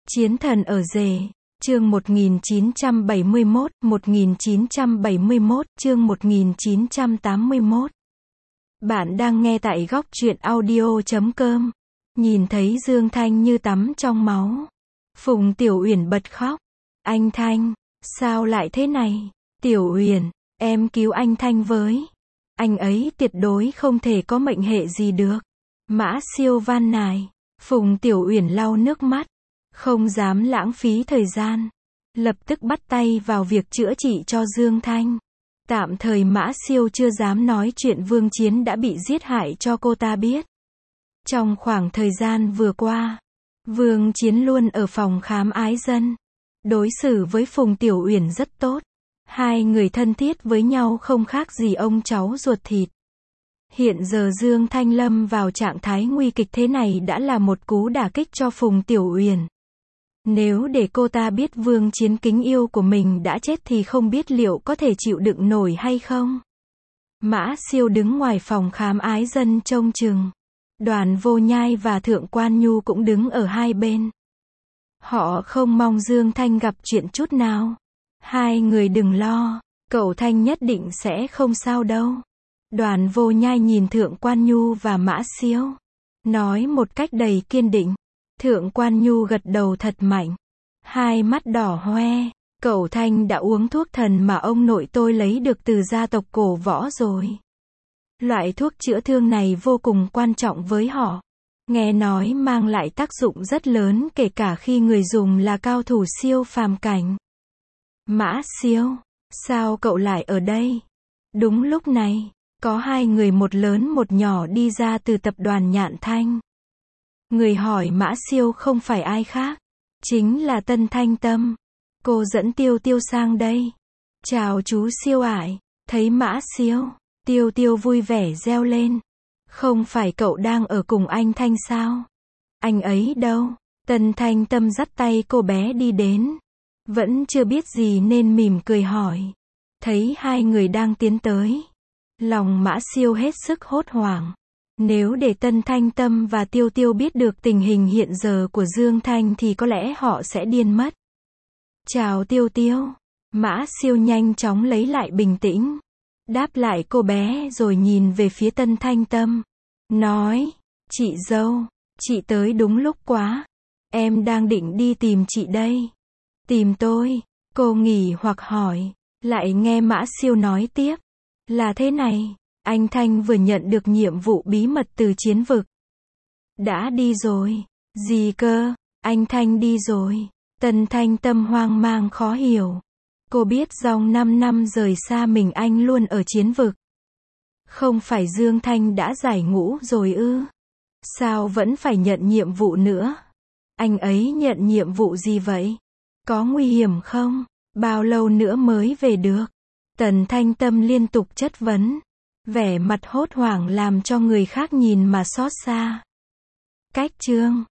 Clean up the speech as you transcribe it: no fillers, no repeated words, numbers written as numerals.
Chiến thần ở rể, chương 1971, chương 1981. Bạn đang nghe tại góc truyện audio.com. Nhìn thấy Dương Thanh như tắm trong máu. Phùng Tiểu Uyển bật khóc. Anh Thanh, sao lại thế này? Tiểu Uyển, em cứu anh Thanh với. Anh ấy tuyệt đối không thể có mệnh hệ gì được. Mã Siêu van nài. Phùng Tiểu Uyển lau nước mắt. Không dám lãng phí thời gian. Lập tức bắt tay vào việc chữa trị cho Dương Thanh. Tạm thời Mã Siêu chưa dám nói chuyện Vương Chiến đã bị giết hại cho cô ta biết. Trong khoảng thời gian vừa qua, Vương Chiến luôn ở phòng khám ái dân. Đối xử với Phùng Tiểu Uyển rất tốt. Hai người thân thiết với nhau không khác gì ông cháu ruột thịt. Hiện giờ Dương Thanh lâm vào trạng thái nguy kịch thế này đã là một cú đả kích cho Phùng Tiểu Uyển. Nếu để cô ta biết Vương Chiến kính yêu của mình đã chết thì không biết liệu có thể chịu đựng nổi hay không. Mã Siêu đứng ngoài phòng khám ái dân trông chừng. Đoàn Vô Nhai và Thượng Quan Nhu cũng đứng ở hai bên. Họ không mong Dương Thanh gặp chuyện chút nào. Hai người đừng lo, cậu Thanh nhất định sẽ không sao đâu. Đoàn Vô Nhai nhìn Thượng Quan Nhu và Mã Siêu, nói một cách đầy kiên định. Thượng Quan Nhu gật đầu thật mạnh, hai mắt đỏ hoe. Cậu Thanh đã uống thuốc thần mà ông nội tôi lấy được từ gia tộc cổ võ rồi. Loại thuốc chữa thương này vô cùng quan trọng với họ. Nghe nói mang lại tác dụng rất lớn kể cả khi người dùng là cao thủ siêu phàm cảnh. Mã Siêu, sao cậu lại ở đây? Đúng lúc này, có hai người một lớn một nhỏ đi ra từ tập đoàn Nhạn Thanh. Người hỏi Mã Siêu không phải ai khác, chính là Tân Thanh Tâm. Cô dẫn Tiêu Tiêu sang đây. Chào chú Siêu ải. Thấy Mã Siêu, Tiêu Tiêu vui vẻ reo lên. Không phải cậu đang ở cùng anh Thanh sao? Anh ấy đâu? Tân Thanh Tâm dắt tay cô bé đi đến. Vẫn chưa biết gì nên mỉm cười hỏi. Thấy hai người đang tiến tới, lòng Mã Siêu hết sức hốt hoảng. Nếu để Tân Thanh Tâm và Tiêu Tiêu biết được tình hình hiện giờ của Dương Thanh thì có lẽ họ sẽ điên mất. Chào Tiêu Tiêu. Mã Siêu nhanh chóng lấy lại bình tĩnh. Đáp lại cô bé rồi nhìn về phía Tân Thanh Tâm. Nói, chị dâu, chị tới đúng lúc quá. Em đang định đi tìm chị đây. Tìm tôi? Cô nghỉ hoặc hỏi. Lại nghe Mã Siêu nói tiếp. Là thế này, anh Thanh vừa nhận được nhiệm vụ bí mật từ chiến vực. Đã đi rồi. Gì cơ? Anh Thanh đi rồi. Tân Thanh Tâm hoang mang khó hiểu. Cô biết dòng 5 năm rời xa mình anh luôn ở chiến vực. Không phải Dương Thanh đã giải ngũ rồi ư? Sao vẫn phải nhận nhiệm vụ nữa? Anh ấy nhận nhiệm vụ gì vậy? Có nguy hiểm không? Bao lâu nữa mới về được? Tần Thanh Tâm liên tục chất vấn. Vẻ mặt hốt hoảng làm cho người khác nhìn mà xót xa. Cách chương